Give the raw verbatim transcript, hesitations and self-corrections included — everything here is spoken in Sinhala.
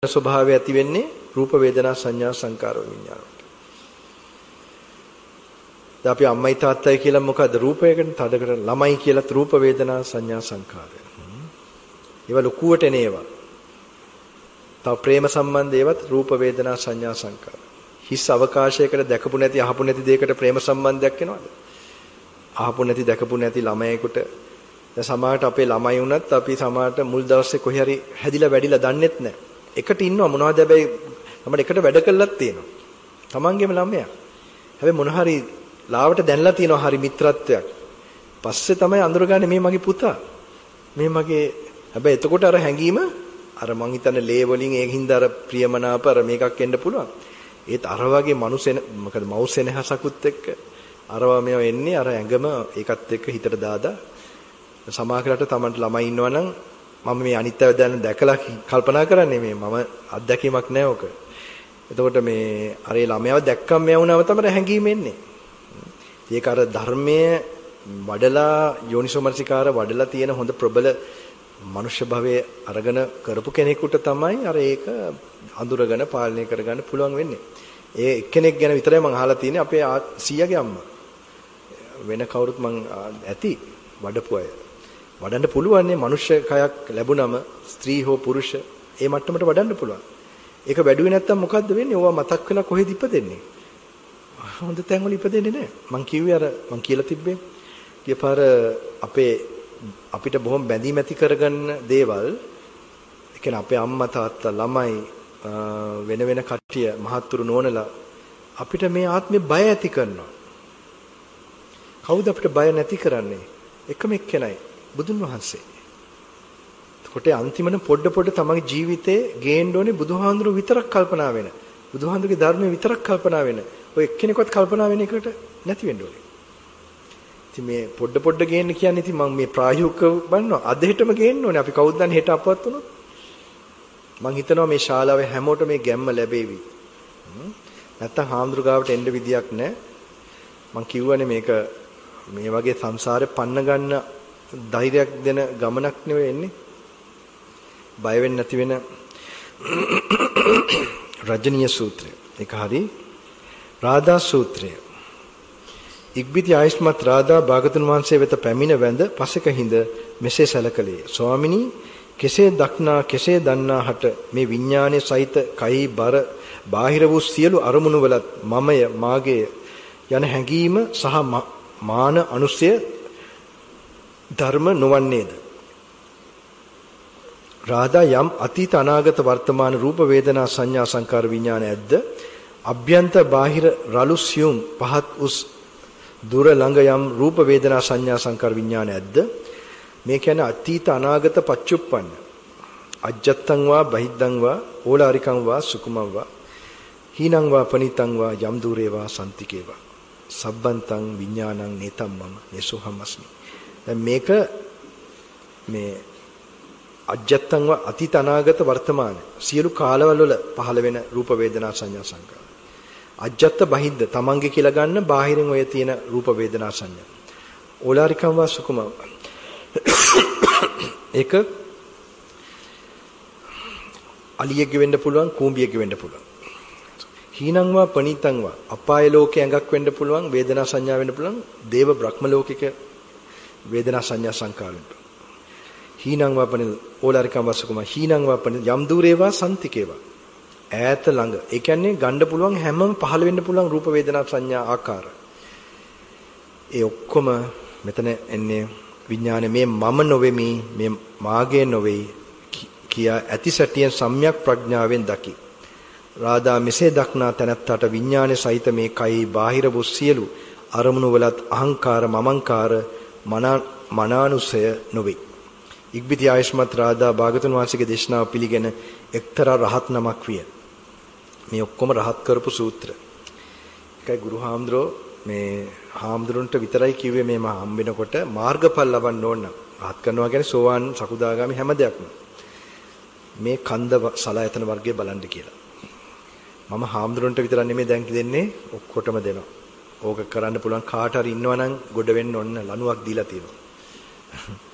ස්වභාවය ඇති වෙන්නේ රූප වේදනා සංඥා සංකාර විඥාන. දැන් අපි අම්මයි තාත්තයි කියලා මොකද රූපයකට තදකට ළමයි කියලා රූප වේදනා සංඥා සංකාරය. ඒවා ලොකුවට එන ඒවා. තව ප්‍රේම සම්බන්ධ ඒවත් රූප වේදනා සංඥා සංකාර. හිස් අවකාශයකට දැකපු නැති අහපු නැති දෙයකට ප්‍රේම සම්බන්ධයක් එනවද? අහපු නැති දැකපු නැති ළමයෙකුට දැන් සමහරට අපේ ළමයි වුණත් අපි සමහරට මුල් දවසේ කොහේ හරි හැදිලා වැඩිලා දන්නෙත් නැහැ. එකට ඉන්නවා මොනවද හැබැයි අපිට එකට වැඩ කළාත් තියෙනවා. තමන්ගේම ළමයා. හැබැයි මොන හරි ලාවට දැන්ලා තියෙනවා හරි මිත්‍රත්වයක්. පස්සේ තමයි අඳුරගන්නේ මේ මගේ පුතා. මේ මගේ හැබැයි එතකොට අර හැංගීම අර මං හිතන්නේ ලේ වලින් ඒකින්ද අර ප්‍රියමනාප අර මේකක් එන්න පුළුවන්. ඒත් අර වගේ මනුසෙන මොකද මව්සෙනහසකුත් එක්ක අරවා මේව එන්නේ අර ඇඟම ඒකත් එක්ක හිතට දාදා සමාහලට Tamanට ළමයි ඉන්නවනම් මම මේ අනිත්‍යව දැන දැකලා කල්පනා කරන්නේ මේ මම අත්දැකීමක් නැහැ ඔක. එතකොට මේ අර ඒ ළමයාව දැක්කම මෙවුනම තමයි හැංගීම එන්නේ. ඒක අර ධර්මයේ වඩලා යෝනිසෝමනසිකාර වඩලා තියෙන හොඳ ප්‍රබල මනුෂ්‍ය භවයේ අරගෙන කරපු කෙනෙකුට තමයි අර ඒක අඳුරගෙන පාලනය කරගන්න පුළුවන් වෙන්නේ. ඒ එක්කෙනෙක් ගැන විතරයි මම අහලා තියෙන්නේ අපේ සීයාගේ අම්මා. වෙන කවුරුත් මං ඇති වඩපු අය. වඩන්න පුළුවන් නේ මනුෂ්‍ය කයක් ලැබුණම ස්ත්‍රී හෝ පුරුෂ ඒ මට්ටමට වඩන්න පුළුවන්. ඒක වැඩුවේ නැත්තම් මොකද්ද වෙන්නේ? ඕවා මතක් වෙලා කොහෙද ඉපදෙන්නේ? හොඳ තැන් වල ඉපදෙන්නේ නැහැ. මං කිව්වේ අර මං කියලා තිබ්බේ. ඊපාර අපේ අපිට බොහොම බැඳීම් ඇති කරගන්න දේවල් ඒ කියන්නේ අපේ අම්මා තාත්තා ළමයි වෙන වෙන කට්ටිය මහත්තුරු නෝනලා අපිට මේ ආත්මේ බය ඇති කරනවා. කවුද අපිට බය නැති කරන්නේ? එකම එක්කෙනයි බුදුන් වහන්සේ. එතකොට අන්තිමන පොඩ පොඩ තමගේ ජීවිතේ ගේන්න ඕනේ බුදුහාඳුරු විතරක් කල්පනා වෙන. බුදුහාඳුරුගේ ධර්මයේ විතරක් කල්පනා වෙන. ඔය එක්කෙනෙක්වත් කල්පනා වෙන එකට නැති වෙන්න ඕනේ. ඉතින් මේ පොඩ පොඩ ගේන්න කියන්නේ ඉතින් මම මේ ප්‍රායෝගිකව බලනවා. අද හෙටම ගේන්න ඕනේ. අපි කවුද දන්නේ හෙට අපවත් වුණොත්? මං හිතනවා මේ ශාලාවේ හැමෝටම මේ ගැම්ම ලැබෙවි. නැත්තම් හාමුදුරු ගාවට එන්න විදියක් නැහැ. මං කිව්වනේ මේක මේ වගේ සංසාරේ පන්න ගන්න ධෛර්යයක් දෙන ගමනක් නෙවෙයි එන්නේ. බය වෙන්නේ නැති වෙන රජනීය සූත්‍රය. ඒක හරි. රාදා සූත්‍රය. ඉක්බිති ආයස්මත් රාදා භාගතුන් වහන්සේ වෙත පැමිණ වැඳ පසෙක හිඳ මෙසේ සැලකලේ. ස්වාමිනී කෙසේ දක්නා කෙසේ දන්නා හට මේ විඥානයේ සහිත කයි බර බාහිර වූ සියලු අරමුණු වලත් මමය මාගේ යන හැඟීම සහ මාන අනුසය ධර්ම නොවන්නේද? රාදා යම් අතීත අනාගත වර්තමාන රූප වේදනා සංඥා සංකාර විඥාන ඇද්ද? අභ්‍යන්තර බාහිර රළු සියුම් පහත් උස් දුර ළඟ යම් රූප වේදනා සංඥා සංකාර විඥාන ඇද්ද? මේ කියන්නේ අතීත අනාගත පච්චුප්පන්න. අජ්ජත්තං වා බහිද්දං වා ඕලාරිකං වා සුකුමං වා හීනං වා පනිතං වා යම් දුරේ වා සම්තිකේ වා සබ්බන්තං විඥානං නේතම්මම යසෝහමස්මි. දැන් මේක මේ අජ්ජත්තං වා අතීත අනාගත වර්තමාන සියලු කාලවල වල පහළ වෙන රූප වේදනා සංඥා සංකාර. අජ්ජත්ත බහිද්ද තමන්ගේ කියලා ගන්න බාහිරින් ඔය තියෙන රූප වේදනා සංඥා. ඕලාරිකං වා සුකුමං ඒක අලියෙක්ගේ වෙන්න පුළුවන් කූඹියෙක්ගේ වෙන්න පුළුවන්. හීනං වා පනිතං වා අපාය ලෝකේ ඇඟක් වෙන්න පුළුවන් වේදනා සංඥා වෙන්න පුළුවන් දේව බ්‍රහ්ම ලෝකික වේදනා සංඥා සංකාරෙට. හීනං වා පනිත ඕලාරිකං වා සුකුමං හීනං වා පනිත යම් දුරේවා සම්තිකේවා ඈත ළඟ. ඒ කියන්නේ ගන්න පුළුවන් හැමම පහළ වෙන්න පුළුවන් රූප වේදනා සංඥා ආකාර. ඒ ඔක්කොම මෙතන එන්නේ විඥානේ මේ මම නොවෙමි මේ මාගේ නොවේ කියා ඇති සැටියෙන් සම්‍යක් ප්‍රඥාවෙන් දකි. රාදා මෙසේ දක්නා තැනැත්තට විඥානේ සහිත මේ කයි බාහිර වූ සියලු අරමුණු වලත් අහංකාර මමංකාර මනානුසය නොවේ. ඉක්බිති ආයස්මත් රාදා භාගතුන් වහන්සේගේ දේශනාව පිළිගෙන එක්තරා රහත් නමක් විය. මේ ඔක්කොම රහත් කරපු සූත්‍ර. එකයි ගුරු හාමුදුරෝ මේ හාමුදුරන්ට විතරයි කිව්වේ මේ මම හම් වෙනකොට මාර්ගඵල ලබන්න ඕන නම් රහත් කරනවා කියන්නේ සෝවාන් සකුදාගාමි හැම දෙයක්ම. මේ කන්ද සලායතන වර්ගය බලන්න කියලා. මම හාමුදුරන්ට විතර නෙමෙයි දැන් දෙන්නේ ඔක්කොටම දෙනවා. ඕක කරන්න පුළුවන් කාට හරි ඉන්නවනම් ගොඩ වෙන්න ඕන ලණුවක් දීලා තියෙනවා.